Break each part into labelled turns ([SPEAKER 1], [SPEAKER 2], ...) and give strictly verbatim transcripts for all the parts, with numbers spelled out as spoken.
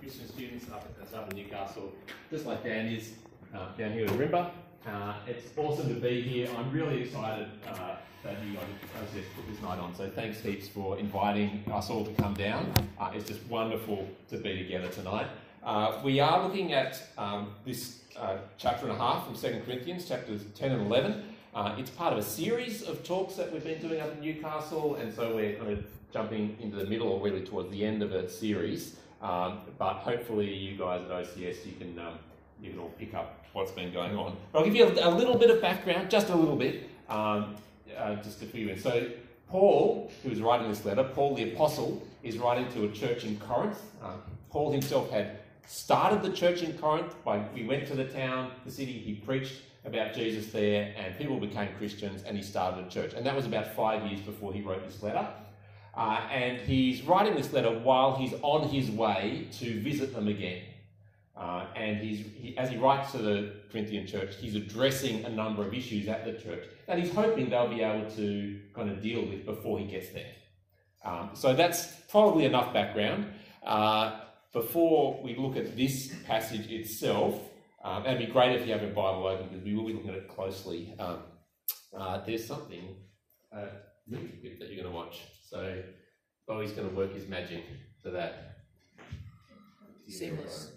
[SPEAKER 1] Christian students up at, up in Newcastle, just like Dan is uh, down here at Rimba. Uh, it's awesome to be here. I'm really excited uh, that you guys have put this night on. So thanks heaps for inviting us all to come down. Uh, it's just wonderful to be together tonight. Uh, we are looking at um, this uh, chapter and a half from Second Corinthians, chapters ten and eleven. Uh, it's part of a series of talks that we've been doing up in Newcastle, and so we're kind of jumping into the middle or really towards the end of a series. Um, but hopefully you guys at O C S, you can um, you can all pick up what's been going on. But I'll give you a, a little bit of background, just a little bit, um, uh, just to fill you in. So Paul, who is writing this letter, Paul the Apostle, is writing to a church in Corinth. Uh, Paul himself had started the church in Corinth. By, he went to the town, the city, he preached about Jesus there, and people became Christians, and he started a church. And that was about five years before he wrote this letter. Uh, and he's writing this letter while he's on his way to visit them again. Uh, and he's, he, as he writes to the Corinthian church, he's addressing a number of issues at the church that he's hoping they'll be able to kind of deal with before he gets there. Um, so that's probably enough background. Uh, before we look at this passage itself, um, it'd be great if you have a Bible open because we will be looking at it closely. Um, uh, there's something uh, really good that you're going to watch. So Bowie's going to work his magic to that.
[SPEAKER 2] Seamless.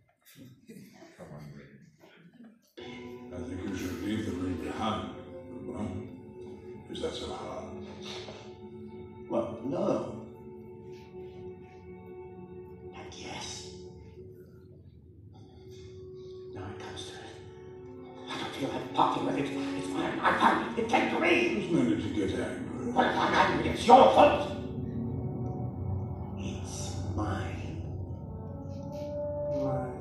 [SPEAKER 3] I think you should leave the ring behind, right? Is that so hard?
[SPEAKER 2] Well, no. And yes. Now it comes to it. I don't feel like parting with it. It's mine. I found it. It came to me.
[SPEAKER 3] There's no need to get angry.
[SPEAKER 2] Well, I'm angry. It's your fault. It's mine.
[SPEAKER 3] Mine.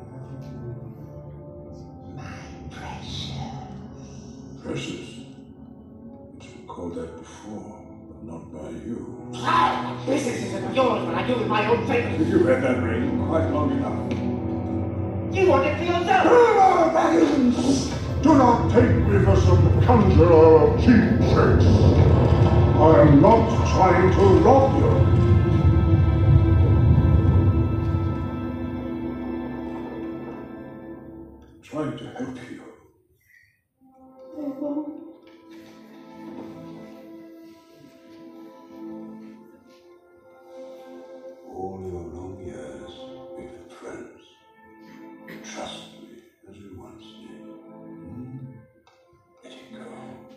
[SPEAKER 3] Precious. It's been called that before, but not by you.
[SPEAKER 2] Ah, this isn't yours when I do with my own fingers.
[SPEAKER 3] You've had that ring quite long enough.
[SPEAKER 2] You want it for yourself?
[SPEAKER 3] Ah, Baggins! Do not take me for some conjurer of cheap tricks. I am not trying to rob you. I'm trying to help you. All your long years, we've been friends. Trust me as we once did. Hmm? Let it go.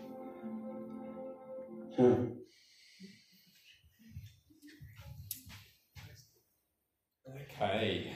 [SPEAKER 3] Hmm.
[SPEAKER 1] Okay.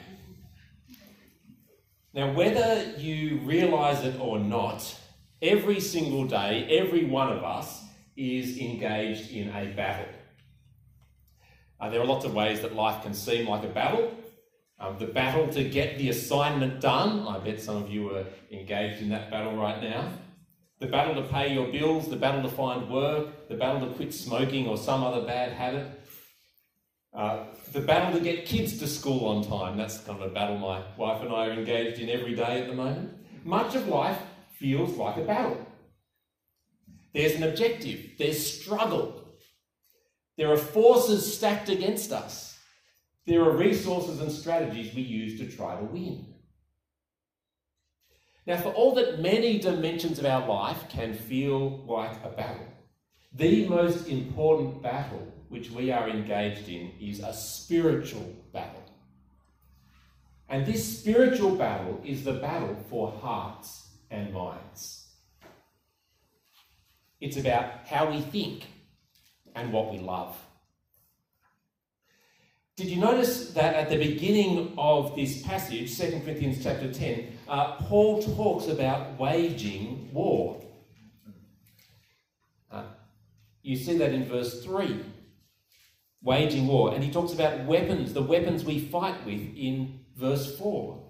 [SPEAKER 1] Now, whether you realise it or not, every single day, every one of us is engaged in a battle. Uh, there are lots of ways that life can seem like a battle. Um, the battle to get the assignment done. I bet some of you are engaged in that battle right now. The battle to pay your bills, the battle to find work, the battle to quit smoking or some other bad habit. Uh, the battle to get kids to school on time. That's kind of a battle my wife and I are engaged in every day at the moment. Much of life feels like a battle. There's an objective, there's struggle. There are forces stacked against us. There are resources and strategies we use to try to win. Now, for all that many dimensions of our life can feel like a battle, the most important battle which we are engaged in is a spiritual battle. And this spiritual battle is the battle for hearts and minds. It's about how we think and what we love. Did you notice that at the beginning of this passage, Second Corinthians chapter ten, uh, Paul talks about waging war? Uh, you see that in verse three, waging war. And he talks about weapons, the weapons we fight with in verse four.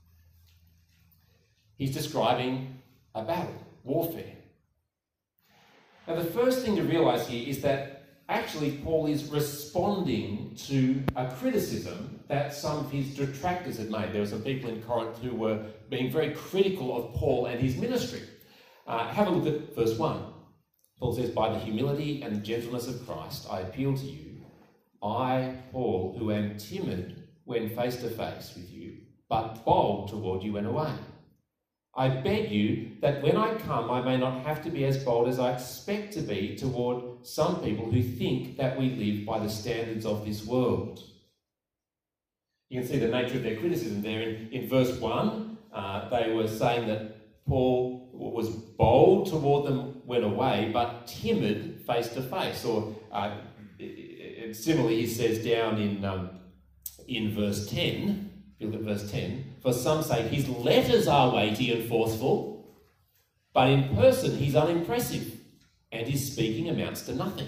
[SPEAKER 1] He's describing a battle, warfare. Now, the first thing to realise here is that actually Paul is responding to a criticism that some of his detractors had made. There were some people in Corinth who were being very critical of Paul and his ministry. Uh, have a look at verse one. Paul says, "By the humility and gentleness of Christ, I appeal to you. I, Paul, who am timid
[SPEAKER 4] when face to face with you, but bold toward you when away. I beg you that when I come, I may not have to be as bold as I expect to be toward some people who think that we live by the standards of this world. You can see the nature of their criticism there. In, in verse one, uh, they were saying that Paul was bold toward them when away, but timid face to face. Or uh, similarly, he says down in, um, in verse ten, if you look at verse ten, for some say his letters are weighty and forceful, but in person he's unimpressive, and his speaking amounts to nothing.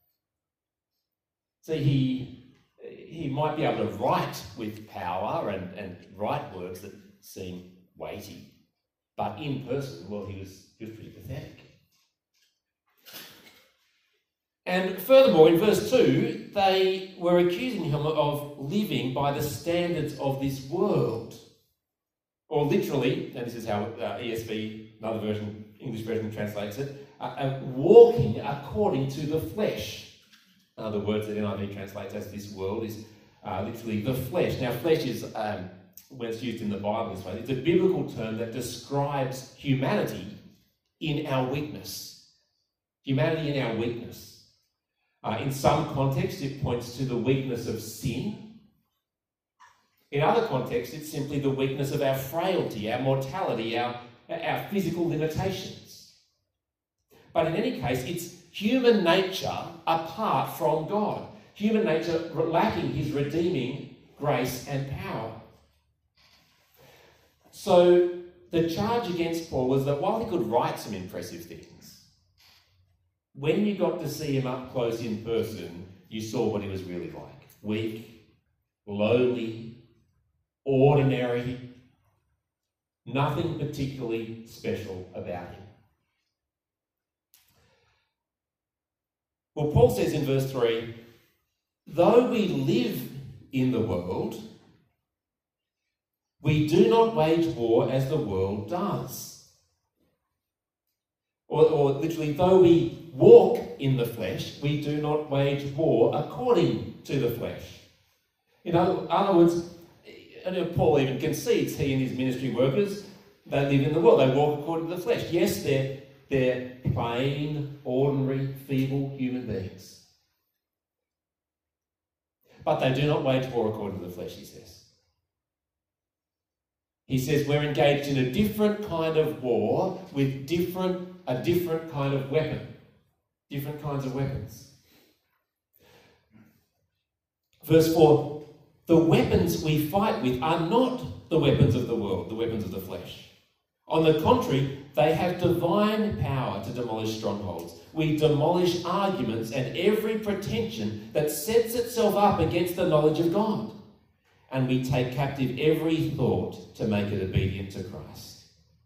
[SPEAKER 4] See, he he might be able to write with power and, and write words that seem weighty, but in person, well, he was, he was pretty pathetic. And furthermore, in verse two, they were accusing him of living by the standards of this world. Or literally, and this is how uh, E S V, another version, English version translates it, uh, uh, walking according to the flesh. Uh, the words that N I V translates as this world is uh, literally the flesh. Now, flesh is, um, when it's used in the Bible this way, it's a biblical term that describes humanity in our weakness. Humanity in our weakness. Uh, in some contexts, it points to the weakness of sin. In other contexts, it's simply the weakness of our frailty, our mortality, our, our physical limitations. But in any case, it's human nature apart from God. Human nature lacking his redeeming grace and power. So the charge against Paul was that while he could write some impressive things, when you got to see him up close in person, you saw what he was really like. Weak, lowly, ordinary, nothing particularly special about him. Well, Paul says in verse three, though we live in the world, we do not wage war as the world does. Or, or literally, though we walk in the flesh, we do not wage war according to the flesh. In other, other words, and Paul even concedes, he and his ministry workers, they live in the world, they walk according to the flesh. Yes, they're, they're plain, ordinary, feeble human beings. But they do not wage war according to the flesh, he says. He says we're engaged in a different kind of war with different, a different kind of weapon. Different kinds of weapons. Verse four, the weapons we fight with are not the weapons of the world, the weapons of the flesh. On the contrary, they have divine power to demolish strongholds. We demolish arguments and every pretension that sets itself up against the knowledge of God. And we take captive every thought to make it obedient to Christ.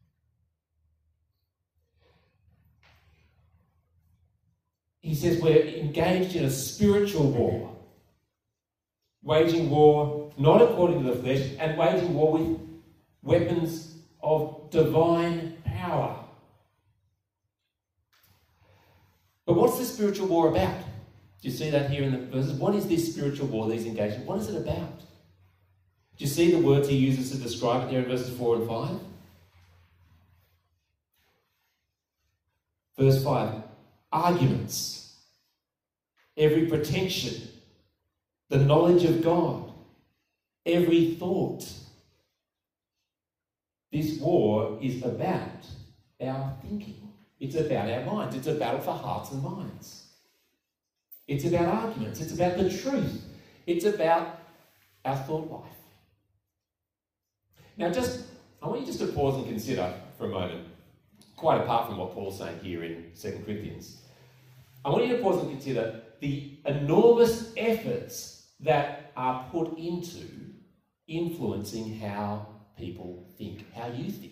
[SPEAKER 4] He says we're engaged in a spiritual war. Waging war not according to the flesh, and waging war with weapons of divine power. But what's the spiritual war about? Do you see that here in the verses? What is this spiritual war that he's engaged in? What is it about? Do you see the words he uses to describe it there in verses four and five? Verse five, arguments, every pretension, the knowledge of God, every thought. This war is about our thinking. It's about our minds. It's a battle for hearts and minds. It's about arguments. It's about the truth. It's about our thought life. Now, just I want you just to pause and consider for a moment, quite apart from what Paul's saying here in Second Corinthians, I want you to pause and consider the enormous efforts that are put into influencing how people think, how you think.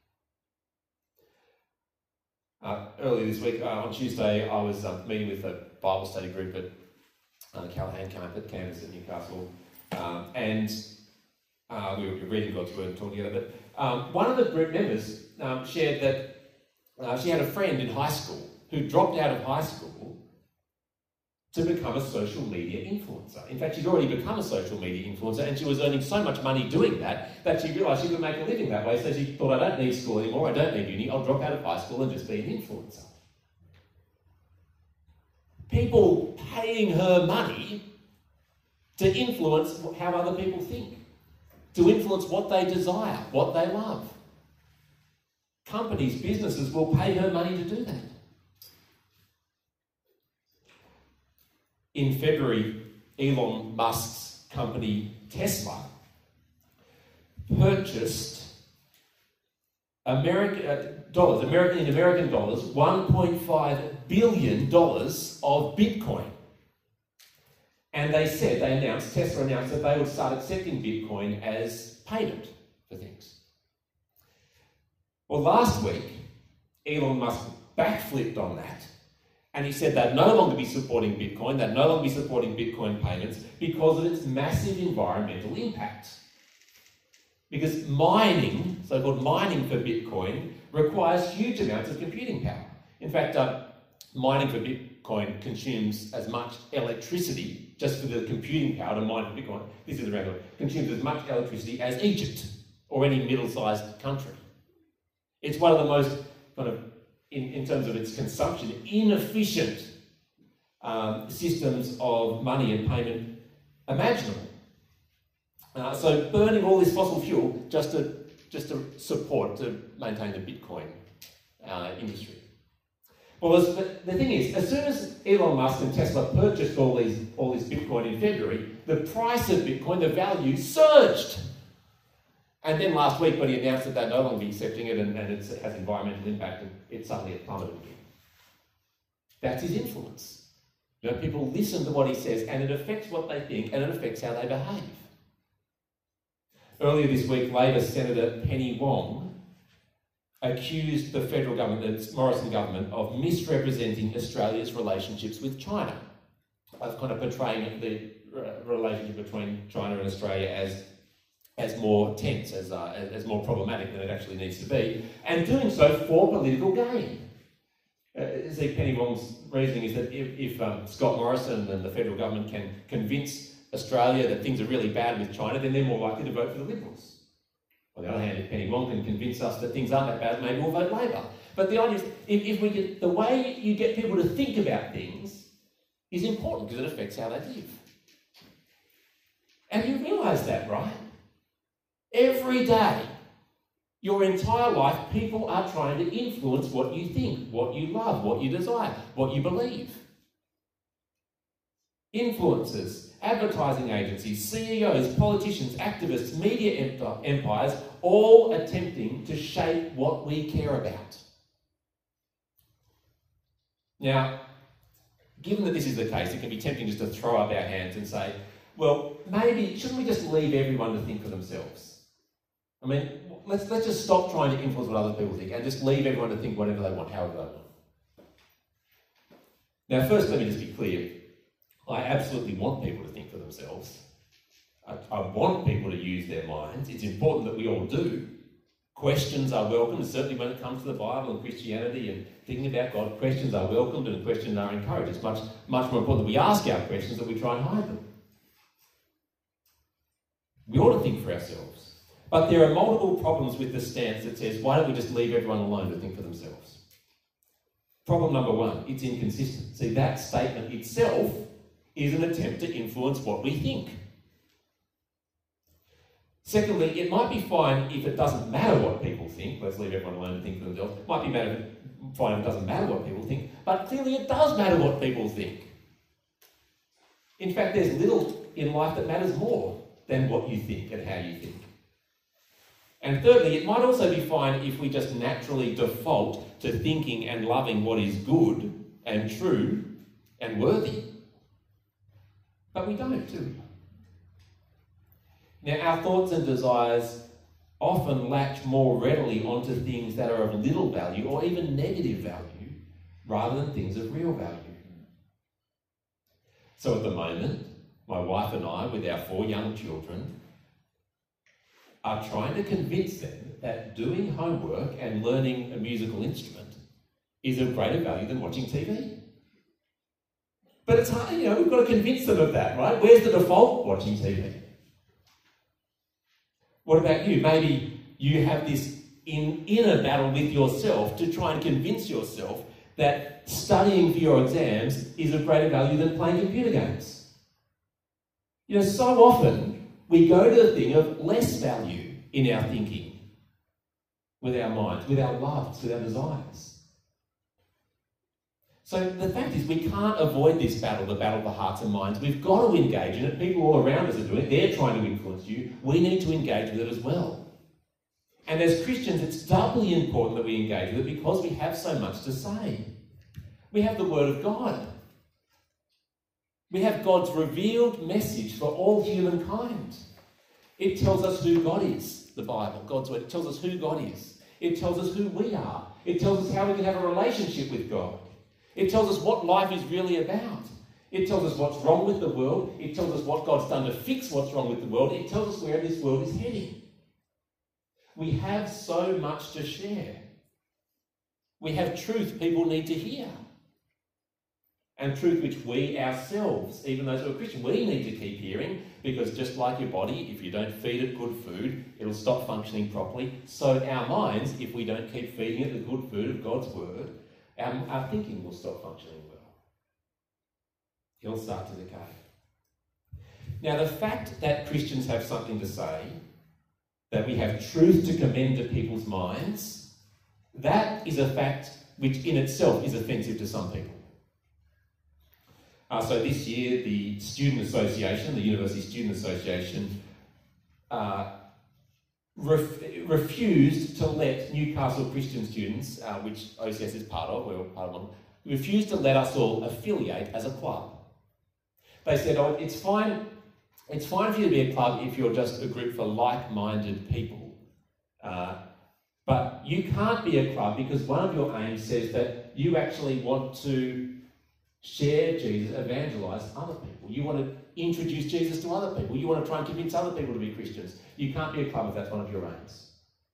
[SPEAKER 4] Uh, earlier this week, uh, on Tuesday, I was uh, meeting with a Bible study group at uh, Callahan campus at Newcastle, um, and uh, we were reading God's Word and talking together. But um, one of the group members um, shared that uh, she had a friend in high school who dropped out of high school to become a social media influencer. In fact, she'd already become a social media influencer, and she was earning so much money doing that that she realised she could make a living that way. So she thought, I don't need school anymore, I don't need uni, I'll drop out of high school and just be an influencer. People paying her money to influence how other people think, to influence what they desire, what they love. Companies, businesses will pay her money to do that. In February, Elon Musk's company Tesla purchased American uh, dollars, American in American dollars, one point five billion dollars of Bitcoin. And they said, they announced, Tesla announced that they would start accepting Bitcoin as payment for things. Well, last week, Elon Musk backflipped on that, and he said they'd no longer be supporting Bitcoin, they'd no longer be supporting Bitcoin payments because of its massive environmental impact. Because mining, so-called mining for Bitcoin, requires huge amounts of computing power. In fact, uh, mining for Bitcoin consumes as much electricity, just for the computing power to mine for Bitcoin, this is around the world, consumes as much electricity as Egypt or any middle-sized country. It's one of the most, kind of, in, in terms of its consumption, inefficient um, systems of money and payment imaginable. Uh, so burning all this fossil fuel just to, just to support, to maintain the Bitcoin uh, industry. Well, the, the thing is, as soon as Elon Musk and Tesla purchased all these all this Bitcoin in February, the price of Bitcoin, the value, surged. And then last week, when he announced that they'd no longer be accepting it and, and it has environmental impact, and it suddenly plummeted again. That's his influence. You know, people listen to what he says, and it affects what they think, and it affects how they behave. Earlier this week, Labor Senator Penny Wong accused the federal government, the Morrison government, of misrepresenting Australia's relationships with China, of kind of portraying the relationship between China and Australia as, as more tense, as, uh, as more problematic than it actually needs to be, and doing so for political gain. Uh, see, Penny Wong's reasoning is that if, if um, Scott Morrison and the federal government can convince Australia that things are really bad with China, then they're more likely to vote for the Liberals. On the other hand, if Penny Wong can convince us that things aren't that bad, maybe we'll vote Labor. But the idea is, if, if we get, the way you get people to think about things is important because it affects how they live. And you realise that, right? Every day, your entire life, people are trying to influence what you think, what you love, what you desire, what you believe. Influencers, advertising agencies, C E Os, politicians, activists, media empires, all attempting to shape what we care about. Now, given that this is the case, it can be tempting just to throw up our hands and say, well, maybe, shouldn't we just leave everyone to think for themselves? I mean, let's, let's just stop trying to influence what other people think and just leave everyone to think whatever they want, however they want. Now, first, let me just be clear. I absolutely want people to think for themselves. I, I want people to use their minds. It's important that we all do. Questions are welcome, certainly when it comes to the Bible and Christianity and thinking about God. Questions are welcomed and questions are encouraged. It's much, much more important that we ask our questions than we try and hide them. We ought to think for ourselves. But there are multiple problems with the stance that says, why don't we just leave everyone alone to think for themselves? Problem number one, it's inconsistent. See, that statement itself is an attempt to influence what we think. Secondly, it might be fine if it doesn't matter what people think. Let's leave everyone alone to think for themselves. It might be matter, fine if it doesn't matter what people think, but clearly it does matter what people think. In fact, there's little in life that matters more than what you think and how you think. And thirdly, it might also be fine if we just naturally default to thinking and loving what is good and true and worthy. But we don't, do we? Now, our thoughts and desires often latch more readily onto things that are of little value or even negative value rather than things of real value. So at the moment, my wife and I, with our four young children, are trying to convince them that doing homework and learning a musical instrument is of greater value than watching T V. But it's hard, you know, we've got to convince them of that, right? Where's the default? Watching T V. What about you? Maybe you have this in, inner battle with yourself to try and convince yourself that studying for your exams is of greater value than playing computer games. You know, so often we go to the thing of less value in our thinking, with our minds, with our loves, with our desires. So the fact is, we can't avoid this battle, the battle of the hearts and minds. We've got to engage in it. People all around us are doing it. They're trying to influence you. We need to engage with it as well. And as Christians, it's doubly important that we engage with it because we have so much to say. We have the Word of God. We have God's revealed message for all humankind. It tells us who God is, the Bible, God's Word. It tells us who God is. It tells us who we are. It tells us how we can have a relationship with God. It tells us what life is really about. It tells us what's wrong with the world. It tells us what God's done to fix what's wrong with the world. It tells us where this world is heading. We have so much to share. We have truth people need to hear. And truth which we ourselves, even those who are Christian, we need to keep hearing, because just like your body, if you don't feed it good food, it'll stop functioning properly. So our minds, if we don't keep feeding it the good food of God's Word, our, our thinking will stop functioning well. It'll start to decay. Now, the fact that Christians have something to say, that we have truth to commend to people's minds, that is a fact which in itself is offensive to some people. Uh, so this year, the Student Association, the University Student Association, uh, ref refused to let Newcastle Christian students, uh, which O C S is part of, we're part of one, refused to let us all affiliate as a club. They said, oh, it's fine, it's fine for you to be a club if you're just a group for like-minded people. Uh, but you can't be a club because one of your aims says that you actually want to share Jesus, evangelise other people. You want to introduce Jesus to other people. You want to try and convince other people to be Christians. You can't be a club if that's one of your aims.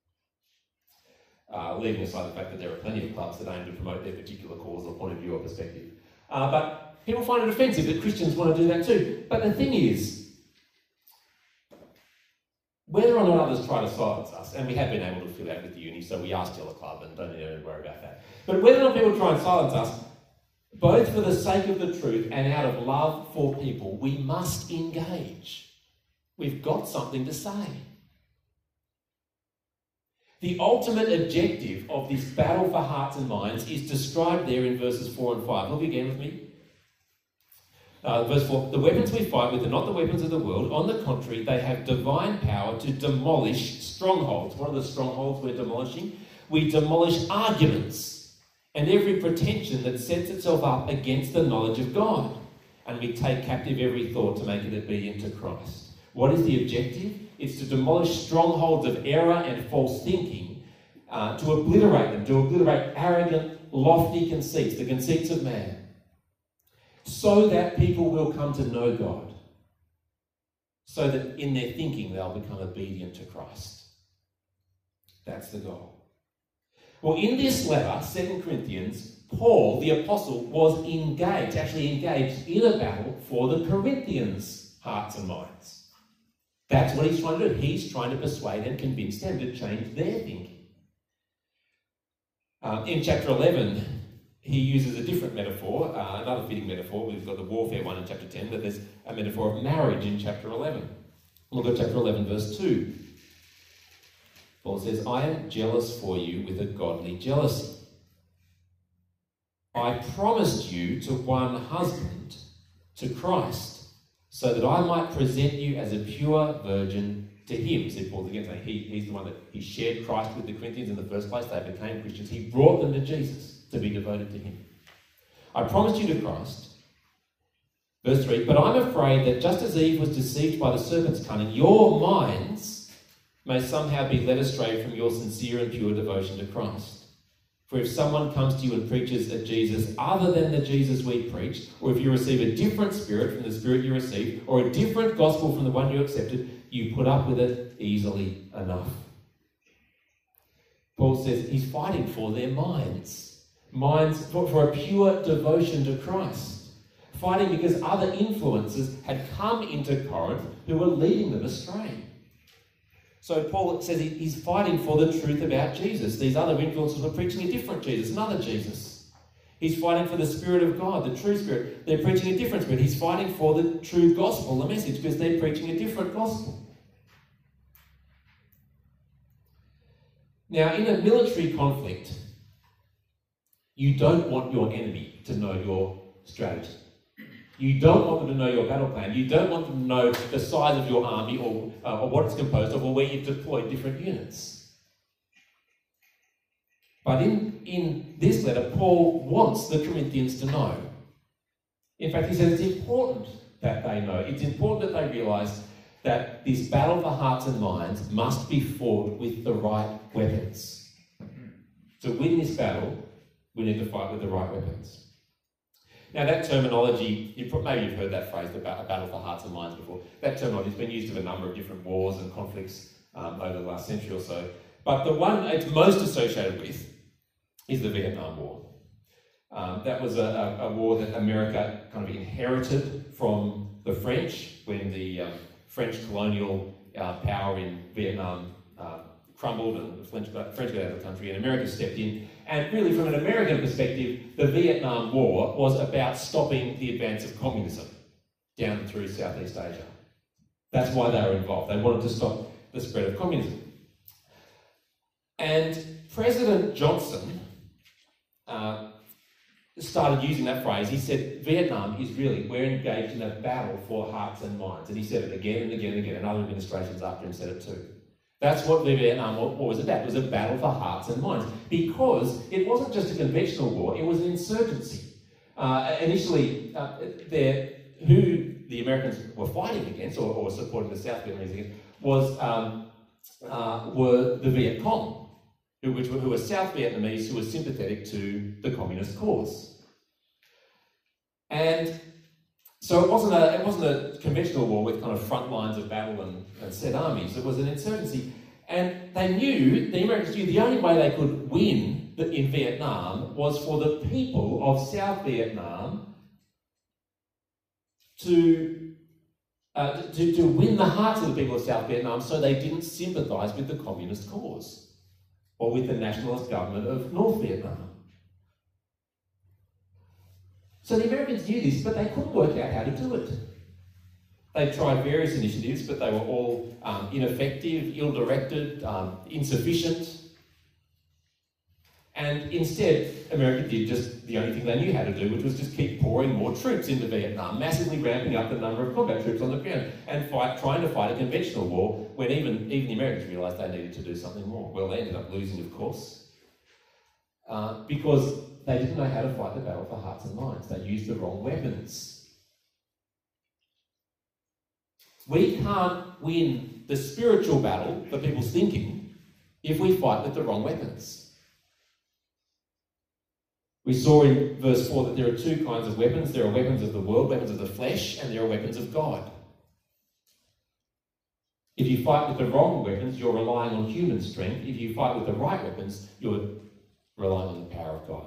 [SPEAKER 4] Uh, leaving aside the fact that there are plenty of clubs that aim to promote their particular cause or point of view or perspective. Uh, but people find it offensive that Christians want to do that too. But the thing is, whether or not others try to silence us, and we have been able to fill out with the uni, so we are still a club and don't need to worry about that. But whether or not people try and silence us, both for the sake of the truth and out of love for people, we must engage. We've got something to say. The ultimate objective of this battle for hearts and minds is described there in verses four and five. Look again with me. Uh, verse four, the weapons we fight with are not the weapons of the world. On the contrary, they have divine power to demolish strongholds. What are the strongholds we're demolishing? We demolish arguments and every pretension that sets itself up against the knowledge of God. And we take captive every thought to make it obedient to Christ. What is the objective? It's to demolish strongholds of error and false thinking, uh, to obliterate them, to obliterate arrogant, lofty conceits, the conceits of man, so that people will come to know God, so that in their thinking they'll become obedient to Christ. That's the goal. Well, in this letter, Second Corinthians, Paul, the apostle, was engaged, actually engaged in a battle for the Corinthians' hearts and minds. That's what he's trying to do. He's trying to persuade and convince them to change their thinking. Um, in chapter eleven, he uses a different metaphor, uh, another fitting metaphor. We've got the warfare one in chapter ten, but there's a metaphor of marriage in chapter eleven. Look at chapter eleven, verse two. Paul says, I am jealous for you with a godly jealousy. I promised you to one husband, to Christ, so that I might present you as a pure virgin to him. Said Paul again, saying he, he's the one that he shared Christ with the Corinthians in the first place. They became Christians. He brought them to Jesus to be devoted to him. I promised you to Christ. Verse three, but I'm afraid that just as Eve was deceived by the serpent's cunning, your minds may somehow be led astray from your sincere and pure devotion to Christ. For if someone comes to you and preaches a Jesus other than the Jesus we preach, or if you receive a different spirit from the spirit you received, or a different gospel from the one you accepted, you put up with it easily enough. Paul says he's fighting for their minds. Minds for, for a pure devotion to Christ. fighting because other influences had come into Corinth who were leading them astray. So Paul says he's fighting for the truth about Jesus. These other influences were preaching a different Jesus, another Jesus. He's fighting for the Spirit of God, the true Spirit. They're preaching a different Spirit. He's fighting for the true gospel, the message, because they're preaching a different gospel. Now, in a military conflict, you don't want your enemy to know your strategy. You don't want them to know your battle plan. You don't want them to know the size of your army or, uh, or what it's composed of or where you've deployed different units. But in, in this letter, Paul wants the Corinthians to know. In fact, he says it's important that they know. It's important that they realise that this battle for hearts and minds must be fought with the right weapons. To win this battle, we need to fight with the right weapons. Now that terminology, you maybe you've heard that phrase, the battle for hearts and minds before. That terminology has been used of a number of different wars and conflicts um, over the last century or so. But the one it's most associated with is the Vietnam War. Um, that was a, a, a war that America kind of inherited from the French when the um, French colonial uh, power in Vietnam uh, crumbled and the French got, French got out of the country and America stepped in. And really from an American perspective, the Vietnam War was about stopping the advance of communism down through Southeast Asia. That's why they were involved. They wanted to stop the spread of communism. And President Johnson uh, started using that phrase. He said, Vietnam is really, we're engaged in a battle for hearts and minds. And he said it again and again and again, and other administrations after him said it too. That's what the Vietnam War was about. It was a battle for hearts and minds, because it wasn't just a conventional war, it was an insurgency. Uh, initially, uh, who the Americans were fighting against, or, or supporting the South Vietnamese against, was, um, uh, were the Viet Cong, who, which were, who were South Vietnamese who were sympathetic to the communist cause. And so it wasn't a, it wasn't a conventional war with kind of front lines of battle and, and set armies. It was an insurgency. And they knew, the Americans knew, the only way they could win the, in Vietnam was for the people of South Vietnam to, uh, to, to win the hearts of the people of South Vietnam so they didn't sympathise with the communist cause or with the nationalist government of North Vietnam. So the Americans knew this, but they couldn't work out how to do it. They tried various initiatives, but they were all um, ineffective, ill-directed, um, insufficient. And instead, America did just the only thing they knew how to do, which was just keep pouring more troops into Vietnam, massively ramping up the number of combat troops on the ground, and fight, trying to fight a conventional war when even, even the Americans realised they needed to do something more. Well, they ended up losing, of course, uh, because they didn't know how to fight the battle for hearts and minds. They used the wrong weapons. We can't win the spiritual battle for people's thinking if we fight with the wrong weapons. We saw in verse four that there are two kinds of weapons. There are weapons of the world, weapons of the flesh, and there are weapons of God. If you fight with the wrong weapons, you're relying on human strength. If you fight with the right weapons, you're relying on the power of God.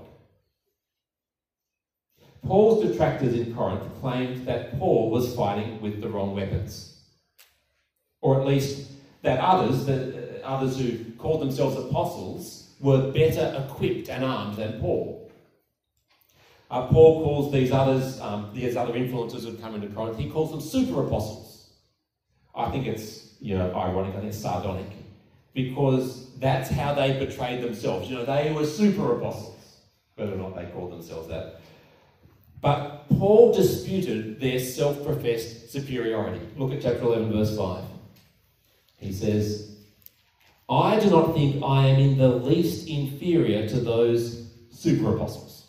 [SPEAKER 4] Paul's detractors in Corinth claimed that Paul was fighting with the wrong weapons. Or at least that others, that uh, others who called themselves apostles, were better equipped and armed than Paul. Uh, Paul calls these others, um, these other influencers who come into Corinth, he calls them super apostles. I think it's, you know, ironic, I think it's sardonic, because that's how they portrayed themselves. You know, they were super apostles, whether or not they called themselves that. But Paul disputed their self-professed superiority. Look at chapter eleven, verse five. He says, I do not think I am in the least inferior to those super apostles.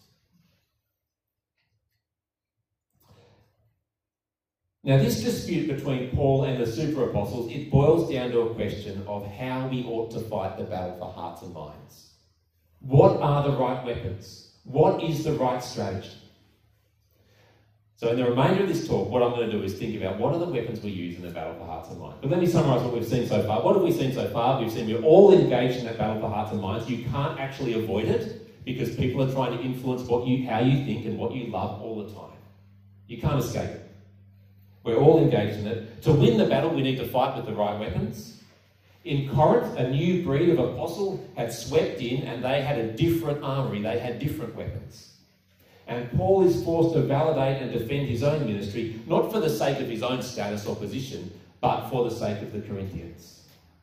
[SPEAKER 4] Now, this dispute between Paul and the super apostles, it boils down to a question of how we ought to fight the battle for hearts and minds. What are the right weapons? What is the right strategy? So in the remainder of this talk, what I'm going to do is think about what are the weapons we use in the battle for hearts and minds. But let me summarise what we've seen so far. What have we seen so far? We've seen we're all engaged in that battle for hearts and minds. You can't actually avoid it because people are trying to influence what you, how you think and what you love all the time. You can't escape it. We're all engaged in it. To win the battle, we need to fight with the right weapons. In Corinth, a new breed of apostle had swept in and they had a different armory. They had different weapons. And Paul is forced to validate and defend his own ministry, not for the sake of his own status or position, but for the sake of the Corinthians.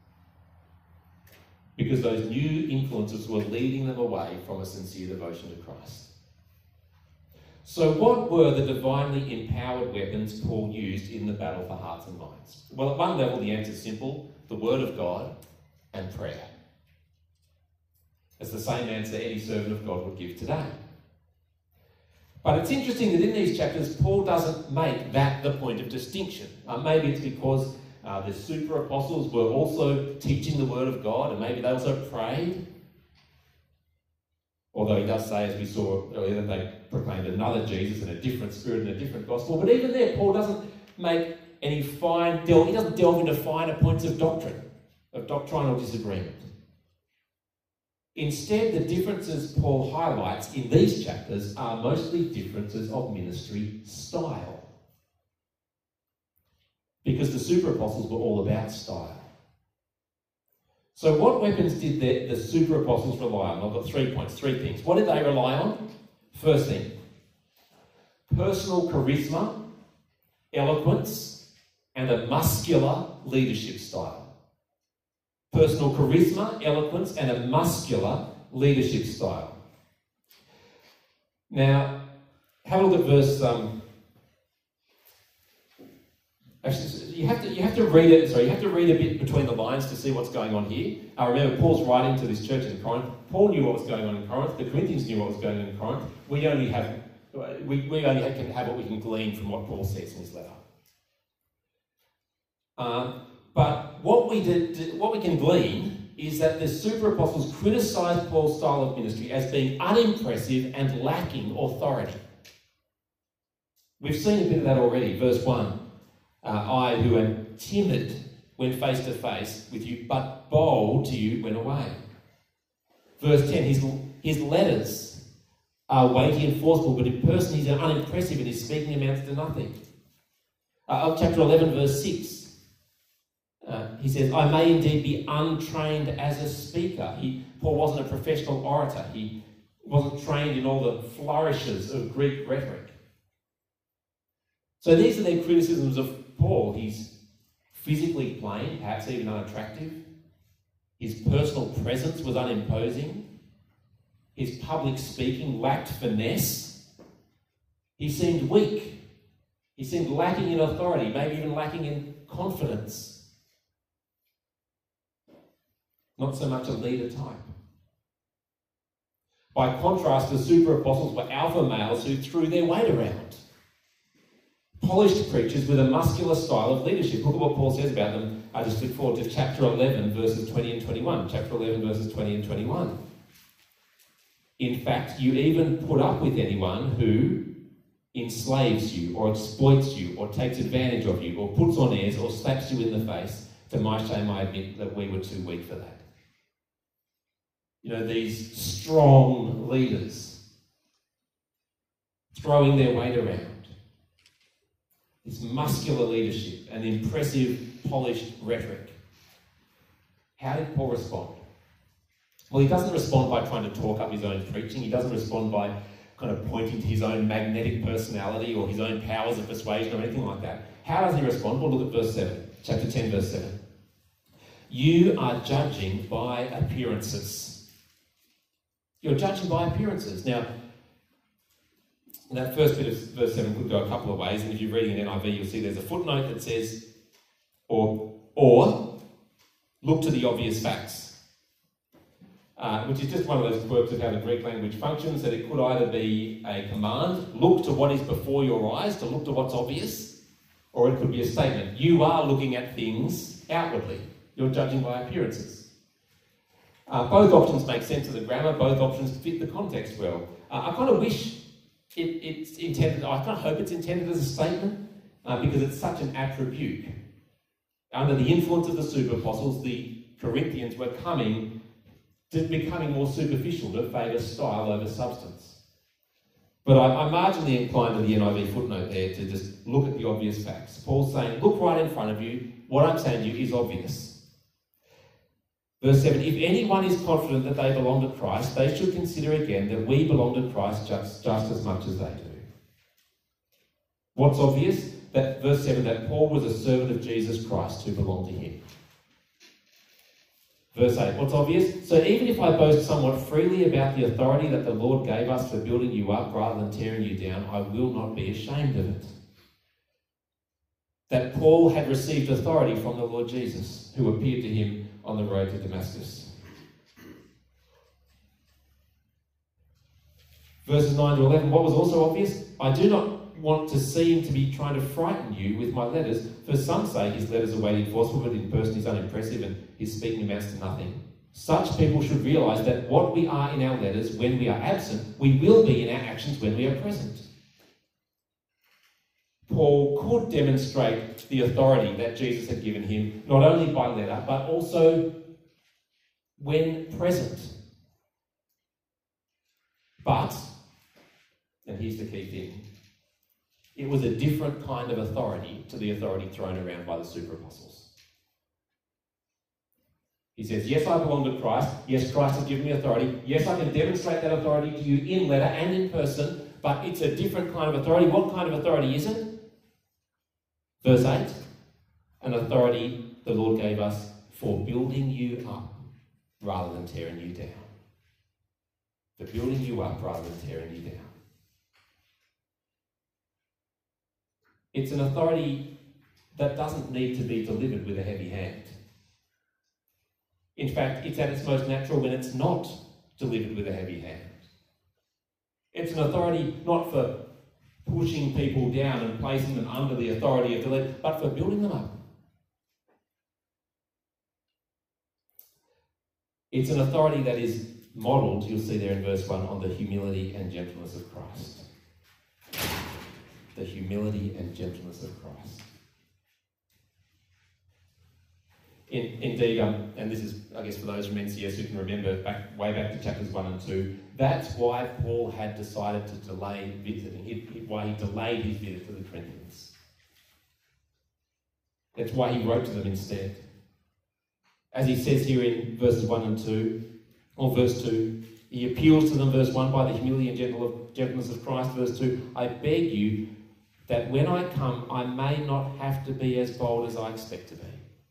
[SPEAKER 4] Because those new influences were leading them away from a sincere devotion to Christ. So what were the divinely empowered weapons Paul used in the battle for hearts and minds? Well, at one level, the answer is simple: the Word of God and prayer. It's the same answer any servant of God would give today. But it's interesting that in these chapters, Paul doesn't make that the point of distinction. Uh, maybe it's because uh, the super apostles were also teaching the Word of God, and maybe they also prayed. Although he does say, as we saw earlier, that they proclaimed another Jesus and a different spirit and a different gospel. But even there, Paul doesn't make any fine delve, he doesn't delve into finer points of doctrine, of doctrinal disagreement. Instead, the differences Paul highlights in these chapters are mostly differences of ministry style. Because the super apostles were all about style. So what weapons did the, the super apostles rely on? I've got three points, three things. What did they rely on? First thing, personal charisma, eloquence, and a muscular leadership style. Personal charisma, eloquence, and a muscular leadership style. Now, have a look at verse... Um, actually, you have to you have to read it. Sorry, you have to read a bit between the lines to see what's going on here. Uh, remember, Paul's writing to this church in Corinth. Paul knew what was going on in Corinth. The Corinthians knew what was going on in Corinth. We only have we, we only can have what we can glean from what Paul says in his letter. Um, but what we did, what we can glean is that the super apostles criticised Paul's style of ministry as being unimpressive and lacking authority. We've seen a bit of that already. Verse one. Uh, I, who am timid when face to face with you, but bold to you when away. Verse ten, his, his letters are weighty and forceful, but in person he's unimpressive and his speaking amounts to nothing. Uh, chapter eleven, verse six, uh, he says, I may indeed be untrained as a speaker. He, Paul wasn't a professional orator. He wasn't trained in all the flourishes of Greek rhetoric. So these are their criticisms of Paul. He's physically plain, perhaps even unattractive. His personal presence was unimposing. His public speaking lacked finesse. He seemed weak. He seemed lacking in authority, maybe even lacking in confidence. Not so much a leader type. By contrast, the super apostles were alpha males who threw their weight around. Polished preachers with a muscular style of leadership. Look at what Paul says about them. I just look forward to chapter eleven, verses twenty and twenty-one. Chapter eleven, verses twenty and twenty-one. In fact, you even put up with anyone who enslaves you or exploits you or takes advantage of you or puts on airs or slaps you in the face. To my shame, I admit that we were too weak for that. You know, these strong leaders throwing their weight around. This muscular leadership and impressive, polished rhetoric. How did Paul respond? Well, he doesn't respond by trying to talk up his own preaching. He doesn't respond by kind of pointing to his own magnetic personality or his own powers of persuasion or anything like that. How does he respond? Well, look at verse seven. Chapter ten, verse seven. You are judging by appearances. You're judging by appearances. Now, that first bit of verse seven could go a couple of ways, and if you're reading an N I V, you'll see there's a footnote that says, or, or look to the obvious facts, uh, which is just one of those quirks of how the Greek language functions, that it could either be a command, look to what is before your eyes, to look to what's obvious, or it could be a statement. You are looking at things outwardly. You're judging by appearances. Uh, both options make sense of the grammar, both options fit the context well. Uh, I kind of wish It, it's intended, I kind of hope it's intended as a statement uh, because it's such an attribute. Under the influence of the super apostles, the Corinthians were coming, to becoming more superficial to favour style over substance. But I, I'm marginally inclined to the N I V footnote there to just look at the obvious facts. Paul's saying, look right in front of you. What I'm saying to you is obvious. Verse seven, if anyone is confident that they belong to Christ, they should consider again that we belong to Christ just, just as much as they do. What's obvious? That verse seven, that Paul was a servant of Jesus Christ who belonged to him. Verse eight, what's obvious? So even if I boast somewhat freely about the authority that the Lord gave us for building you up rather than tearing you down, I will not be ashamed of it. That Paul had received authority from the Lord Jesus, who appeared to him on the road to Damascus. Verses nine to eleven, what was also obvious? I do not want to seem to be trying to frighten you with my letters, for some say his letters are weighty and forceful, but in person he's unimpressive and his speaking amounts to nothing. Such people should realise that what we are in our letters when we are absent, we will be in our actions when we are present. Paul could demonstrate the authority that Jesus had given him, not only by letter, but also when present. But, and here's the key thing, it was a different kind of authority to the authority thrown around by the super apostles. He says, yes, I belong to Christ. Yes, Christ has given me authority. Yes, I can demonstrate that authority to you in letter and in person, but it's a different kind of authority. What kind of authority is it? Verse eight, an authority the Lord gave us for building you up rather than tearing you down. For building you up rather than tearing you down. It's an authority that doesn't need to be delivered with a heavy hand. In fact, it's at its most natural when it's not delivered with a heavy hand. It's an authority not for pushing people down and placing them under the authority of the leader, but for building them up. It's an authority that is modelled, you'll see there in verse one, on the humility and gentleness of Christ. The humility and gentleness of Christ. In, indeed, um, and this is, I guess, for those from N C S who can remember back way back to chapters one and two, that's why Paul had decided to delay visiting, he, he, why he delayed his visit to the Corinthians. That's why he wrote to them instead. As he says here in verses one and two, or verse two, he appeals to them, verse one, by the humility and gentleness of Christ, verse two, I beg you that when I come, I may not have to be as bold as I expect to be.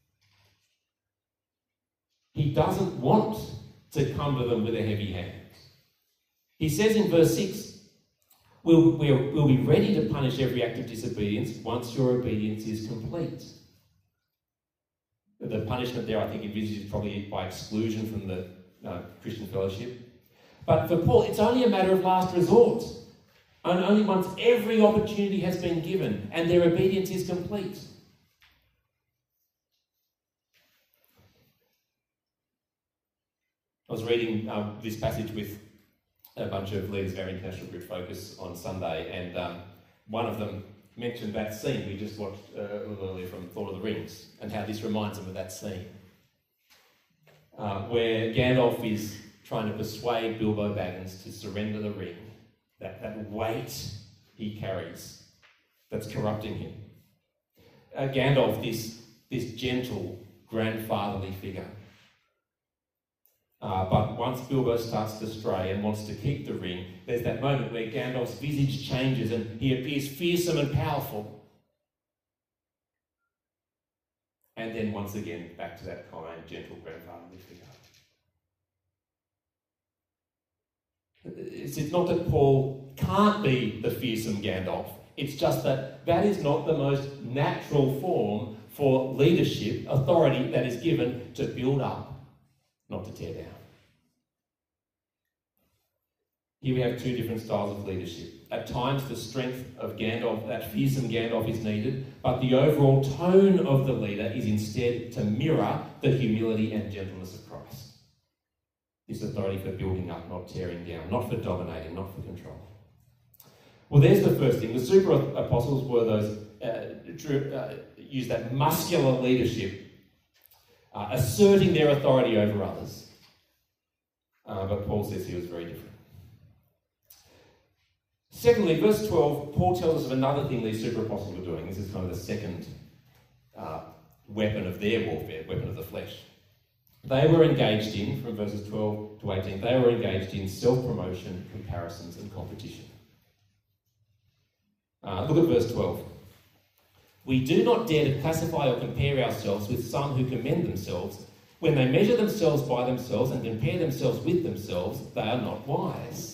[SPEAKER 4] He doesn't want to come to them with a heavy hand. He says in verse six, we'll, we'll, we'll be ready to punish every act of disobedience once your obedience is complete. The punishment there, I think, envisages probably by exclusion from the uh, Christian fellowship. But for Paul, it's only a matter of last resort. And only once every opportunity has been given and their obedience is complete. I was reading um, this passage with a bunch of leaders of our International Group Focus on Sunday, and um, one of them mentioned that scene we just watched uh, a little earlier from Lord of the Rings, and how this reminds them of that scene. Uh, where Gandalf is trying to persuade Bilbo Baggins to surrender the ring, that, that weight he carries that's corrupting him. Uh, Gandalf, this, this gentle, grandfatherly figure. Uh, but once Bilbo starts to stray and wants to keep the ring, there's that moment where Gandalf's visage changes and he appears fearsome and powerful. And then once again, back to that kind, gentle, grandfatherly figure. It's, it's not that Paul can't be the fearsome Gandalf. It's just that that is not the most natural form for leadership, authority that is given to build up, not to tear down. Here we have two different styles of leadership. At times the strength of Gandalf, that fearsome Gandalf, is needed, but the overall tone of the leader is instead to mirror the humility and gentleness of Christ. This authority for building up, not tearing down, not for dominating, not for control. Well, there's the first thing. The super apostles were those, uh, drew, uh, used that muscular leadership, uh, asserting their authority over others. Uh, but Paul says he was very different. Secondly, verse twelve, Paul tells us of another thing these super apostles were doing. This is kind of the second uh, weapon of their warfare, weapon of the flesh. They were engaged in, from verses twelve to eighteen, they were engaged in self-promotion, comparisons and competition. Uh, look at verse twelve. We do not dare to classify or compare ourselves with some who commend themselves. When they measure themselves by themselves and compare themselves with themselves, they are not wise.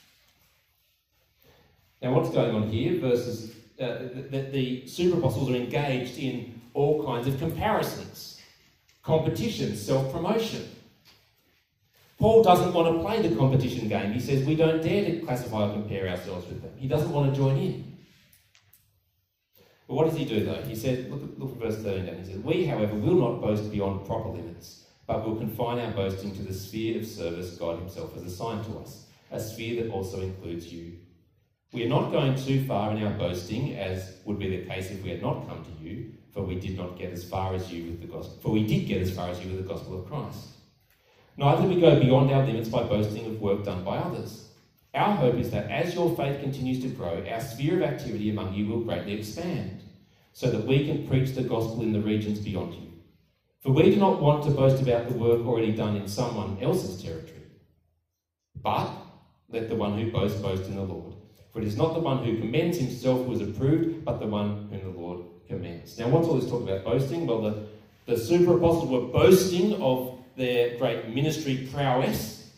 [SPEAKER 4] Now what's going on here? Verses uh, that the super apostles are engaged in all kinds of comparisons, competition, self-promotion. Paul doesn't want to play the competition game. He says we don't dare to classify or compare ourselves with them. He doesn't want to join in. But what does he do though? He says, look at, look at verse thirteen down. He says, we, however, will not boast beyond proper limits, but will confine our boasting to the sphere of service God himself has assigned to us, a sphere that also includes you. We are not going too far in our boasting, as would be the case if we had not come to you, for we did not get as far as you with the gospel. For we did get as far as you with the gospel of Christ. Neither do we go beyond our limits by boasting of work done by others. Our hope is that as your faith continues to grow, our sphere of activity among you will greatly expand, so that we can preach the gospel in the regions beyond you. For we do not want to boast about the work already done in someone else's territory, but let the one who boasts boast in the Lord. For it is not the one who commends himself who is approved, but the one whom the Lord commends. Now, what's all this talk about boasting? Well, the, the super apostles were boasting of their great ministry prowess.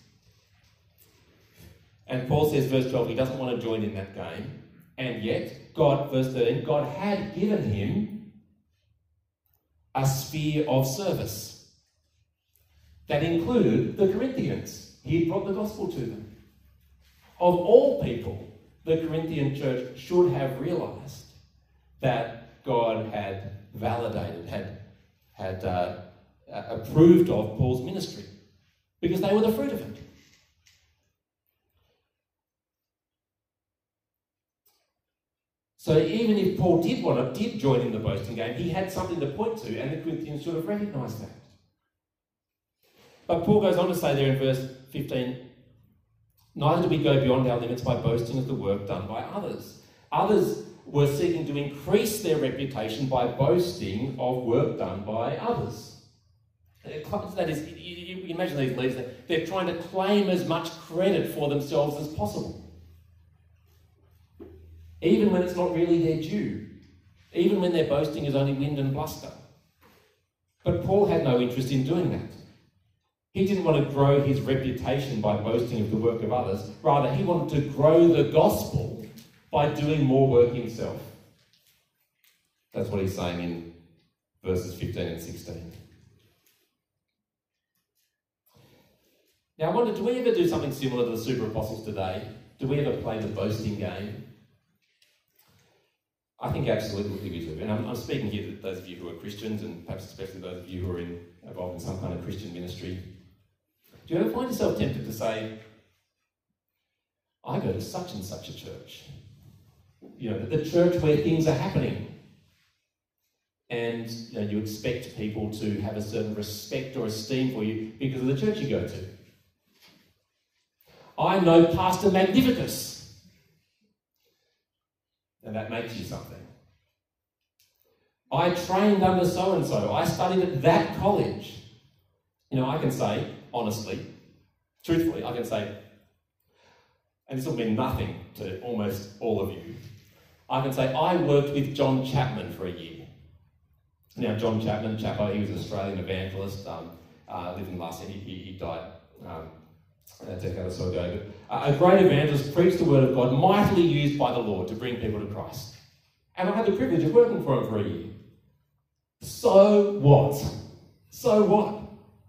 [SPEAKER 4] And Paul says, verse twelve, he doesn't want to join in that game. And yet, God, verse thirteen, God had given him a sphere of service that included the Corinthians. He had brought the gospel to them. Of all people, the Corinthian church should have realised that God had validated, had, had uh, approved of Paul's ministry, because they were the fruit of it. So even if Paul did want to, did join in the boasting game, he had something to point to, and the Corinthians should have recognised that. But Paul goes on to say there in verse fifteen, neither do we go beyond our limits by boasting of the work done by others. Others were seeking to increase their reputation by boasting of work done by others. That is, you imagine these leaders, they're trying to claim as much credit for themselves as possible. Even when it's not really their due. Even when their boasting is only wind and bluster. But Paul had no interest in doing that. He didn't want to grow his reputation by boasting of the work of others. Rather, he wanted to grow the gospel by doing more work himself. That's what he's saying in verses fifteen and sixteen. Now, I wonder, do we ever do something similar to the super apostles today? Do we ever play the boasting game? I think absolutely we do. And I'm, I'm speaking here to those of you who are Christians, and perhaps especially those of you who are in, involved in some kind of Christian ministry. Do you ever find yourself tempted to say, I go to such and such a church? You know, the church where things are happening. And you know, you expect people to have a certain respect or esteem for you because of the church you go to. I know Pastor Magnificus. And that makes you something. I trained under so-and-so. I studied at that college. You know, I can say, honestly, truthfully, I can say, and this will mean nothing to almost all of you, I can say, I worked with John Chapman for a year. Now, John Chapman, Chapo, he was an Australian evangelist, um, uh, lived in last year, he, he died um, a decade or so ago. But a great evangelist, preached the word of God, mightily used by the Lord to bring people to Christ. And I had the privilege of working for him for a year. So what? So what?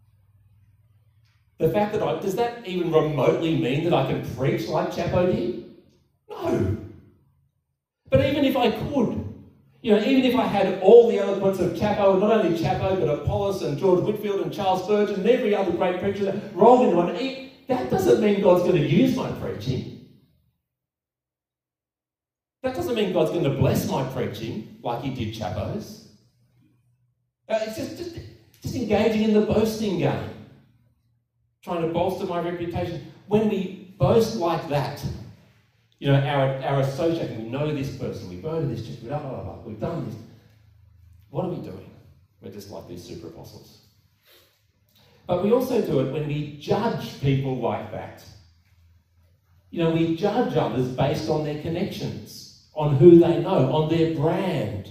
[SPEAKER 4] The fact that I, does that even remotely mean that I can preach like Chapo did? No. But even if I could, you know, even if I had all the eloquence of Chapo, not only Chapo, but Apollos and George Whitfield and Charles Spurgeon and every other great preacher rolled into one, that doesn't mean God's going to use my preaching. That doesn't mean God's going to bless my preaching like he did Chapo's. Uh, it's just, just, just engaging in the boasting game, trying to bolster my reputation. When we boast like that, You know, our, our association, we know this person, we go to this church, blah, blah, blah, blah, we've done this. What are we doing? We're just like these super apostles. But we also do it when we judge people like that. You know, we judge others based on their connections, on who they know, on their brand.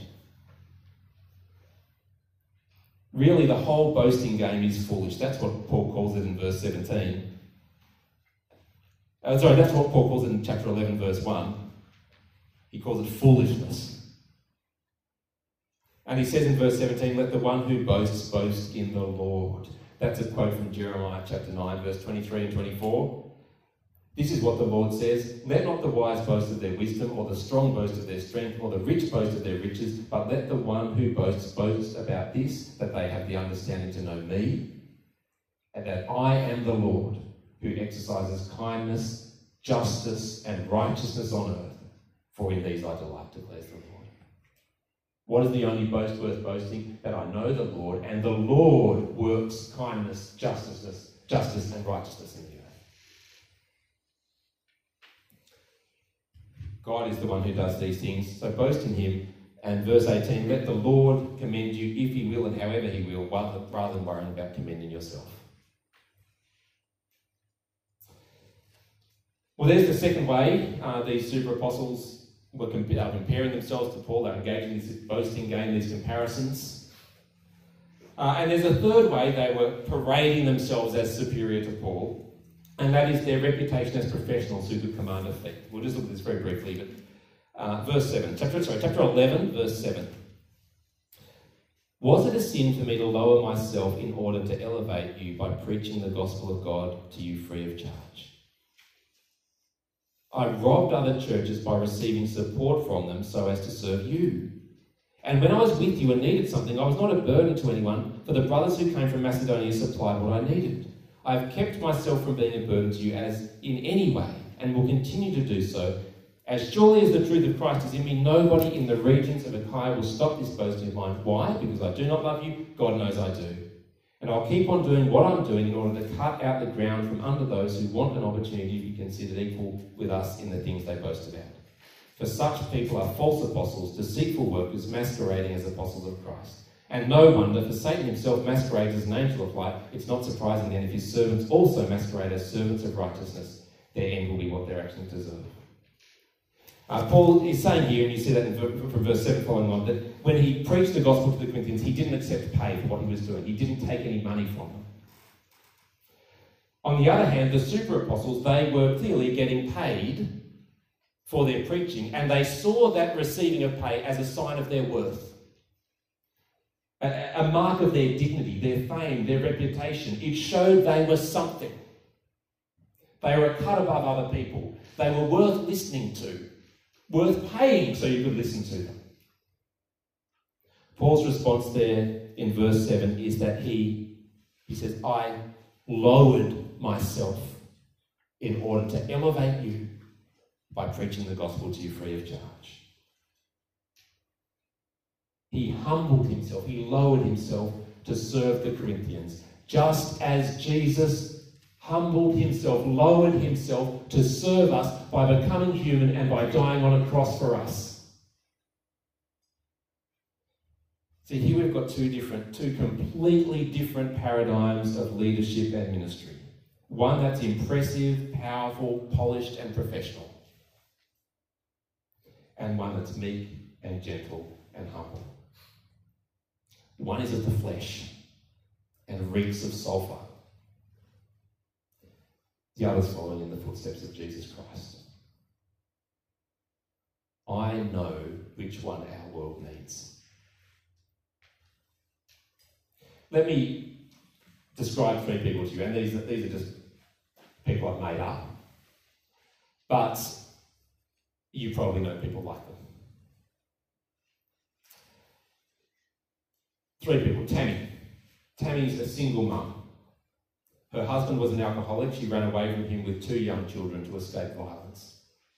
[SPEAKER 4] Really, the whole boasting game is foolish. That's what Paul calls it in verse seventeen. Uh, sorry, that's what Paul calls it in chapter eleven, verse one. He calls it foolishness. And he says in verse seventeen, let the one who boasts, boast in the Lord. That's a quote from Jeremiah chapter nine, verse twenty-three and twenty-four. This is what the Lord says, let not the wise boast of their wisdom, or the strong boast of their strength, or the rich boast of their riches, but let the one who boasts boast about this, that they have the understanding to know me, and that I am the Lord, who exercises kindness, justice, and righteousness on earth, for in these I delight, declares the Lord. What is the only boast worth boasting? That I know the Lord, and the Lord works kindness, justice, justice, and righteousness in the earth. God is the one who does these things, so boast in him. And verse eighteen, let the Lord commend you if he will and however he will, rather, rather than worrying about commending yourself. Well, there's the second way uh, these super apostles were comp- uh, comparing themselves to Paul. They're engaging in this boasting game, these comparisons. Uh, and there's a third way they were parading themselves as superior to Paul. And that is their reputation as professionals who could command a fleet. We'll just look at this very briefly. But uh, verse seven, chapter sorry, chapter eleven, verse seven. Was it a sin for me to lower myself in order to elevate you by preaching the gospel of God to you free of charge? I robbed other churches by receiving support from them so as to serve you. And when I was with you and needed something, I was not a burden to anyone, for the brothers who came from Macedonia supplied what I needed. I have kept myself from being a burden to you as in any way, and will continue to do so. As surely as the truth of Christ is in me, nobody in the regions of Achaia will stop this boasting of mine. Why? Because I do not love you? God knows I do. And I'll keep on doing what I'm doing in order to cut out the ground from under those who want an opportunity to be considered equal with us in the things they boast about. For such people are false apostles, deceitful workers, masquerading as apostles of Christ. And no wonder, for Satan himself masquerades as an angel of light. It's not surprising then if his servants also masquerade as servants of righteousness. Their end will be what their actions deserve. Uh, Paul is saying here, and you see that in, from verse seven following on, that when he preached the gospel to the Corinthians, he didn't accept pay for what he was doing. He didn't take any money from them. On the other hand, the super apostles, they were clearly getting paid for their preaching, and they saw that receiving of pay as a sign of their worth. A, a mark of their dignity, their fame, their reputation. It showed they were something. They were a cut above other people. They were worth listening to, worth paying so you could listen to them. Paul's response there in verse seven is that he, he says, I lowered myself in order to elevate you by preaching the gospel to you free of charge. He humbled himself, he lowered himself to serve the Corinthians, just as Jesus humbled himself, lowered himself to serve us by becoming human and by dying on a cross for us. See, here we've got two different, two completely different paradigms of leadership and ministry. One that's impressive, powerful, polished, and professional. And one that's meek and gentle and humble. One is of the flesh and reeks of sulphur. The other's following in the footsteps of Jesus Christ. I know which one our world needs. Let me describe three people to you, and these are, these are just people I've made up. But you probably know people like them. Three people. Tammy. Tammy's a single mum. Her husband was an alcoholic. She ran away from him with two young children to escape violence.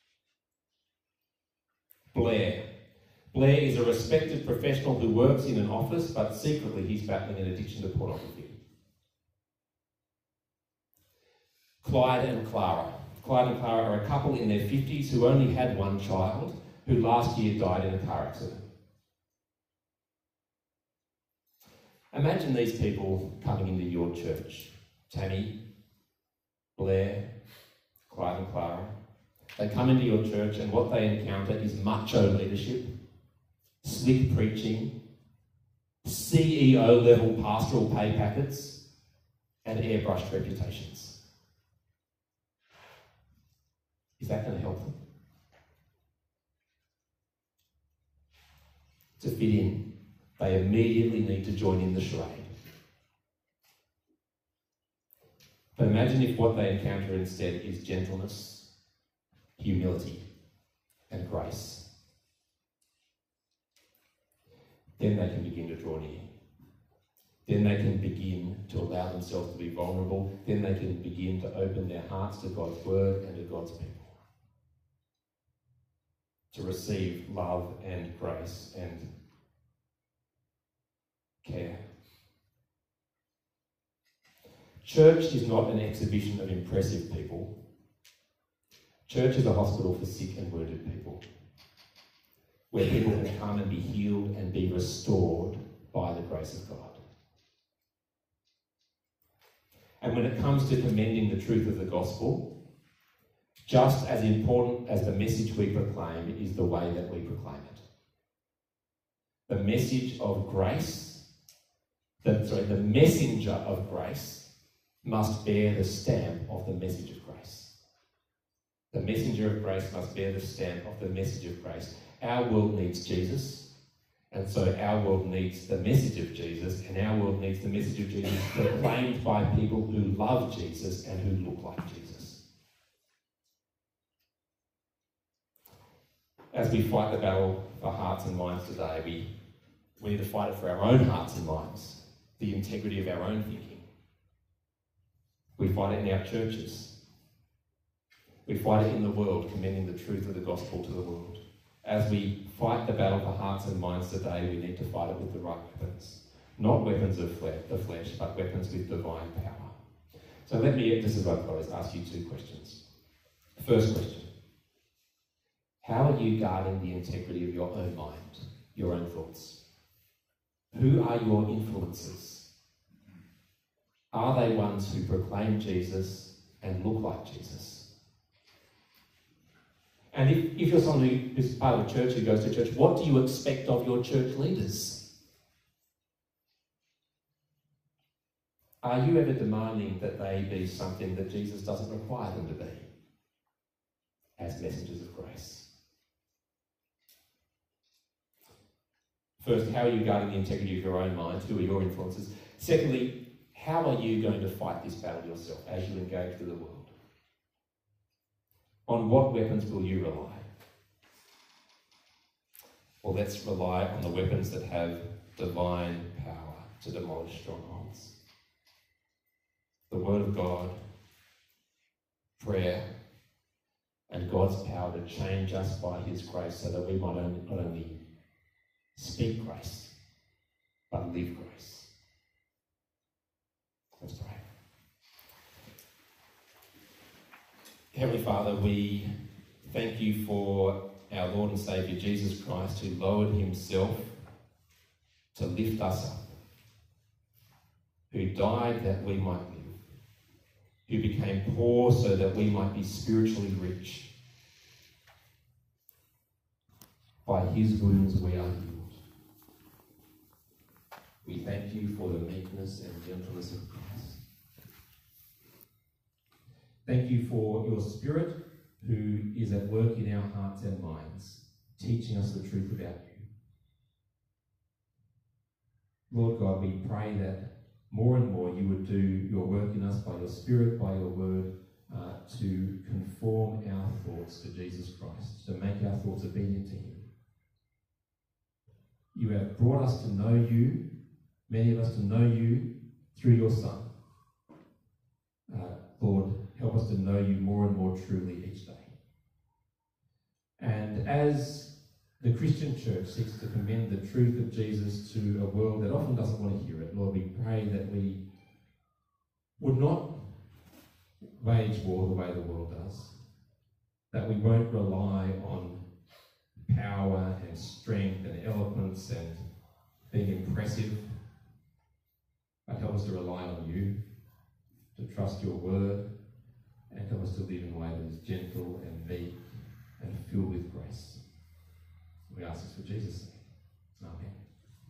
[SPEAKER 4] Blair. Blair is a respected professional who works in an office, but secretly he's battling an addiction to pornography. Clyde and Clara. Clyde and Clara are a couple in their fifties who only had one child who last year died in a car accident. Imagine these people coming into your church. Tammy, Blair, Clyde and Clara. They come into your church and what they encounter is macho leadership, slick preaching, C E O level pastoral pay packets, and airbrushed reputations. Is that going to help them? To fit in, they immediately need to join in the charade. But imagine if what they encounter instead is gentleness, humility, and grace. Then they can begin to draw near. Then they can begin to allow themselves to be vulnerable. Then they can begin to open their hearts to God's word and to God's people. To receive love and grace and care. Church is not an exhibition of impressive people. Church is a hospital for sick and wounded people, where people can come and be healed and be restored by the grace of God. And when it comes to commending the truth of the gospel, just as important as the message we proclaim is the way that we proclaim it. The message of grace, the, sorry, the messenger of grace must bear the stamp of the message of grace. The messenger of grace must bear the stamp of the message of grace. Our world needs Jesus, and so our world needs the message of Jesus, and our world needs the message of Jesus proclaimed by people who love Jesus and who look like Jesus. As we fight the battle for hearts and minds today, we, we need to fight it for our own hearts and minds, the integrity of our own thinking. We fight it in our churches. We fight it in the world, commending the truth of the gospel to the world. As we fight the battle for hearts and minds today, we need to fight it with the right weapons. Not weapons of flesh, the flesh, but weapons with divine power. So let me, just as I close, ask you two questions. First question. How are you guarding the integrity of your own mind, your own thoughts? Who are your influences? Are they ones who proclaim Jesus and look like Jesus? And if, if you're someone who is part of a church, who goes to church, what do you expect of your church leaders? Are you ever demanding that they be something that Jesus doesn't require them to be as messengers of grace? First, how are you guarding the integrity of your own mind? Who are your influences? Secondly, how are you going to fight this battle yourself as you engage with the world? On what weapons will you rely? Well, let's rely on the weapons that have divine power to demolish strongholds. The Word of God, prayer, and God's power to change us by His grace so that we might only, not only speak grace, but live grace. Let's pray. Heavenly Father, we thank you for our Lord and Saviour Jesus Christ, who lowered himself to lift us up, who died that we might live, who became poor so that we might be spiritually rich. By his wounds we are healed. We thank you for the meekness and gentleness of Christ. Thank you for your Spirit, who is at work in our hearts and minds, teaching us the truth about you. Lord God, we pray that more and more you would do your work in us by your Spirit, by your word, uh, to conform our thoughts to Jesus Christ, to make our thoughts obedient to him. You have brought us to know you, many of us to know you through your Son. Uh, Lord, help us to know you more and more truly each day. And as the Christian church seeks to commend the truth of Jesus to a world that often doesn't want to hear it, Lord, we pray that we would not wage war the way the world does, that we won't rely on power and strength and eloquence and being impressive, but help us to rely on you, to trust your word, and help us to live in a way that is gentle and meek and filled with grace. We ask this for Jesus' sake. Amen.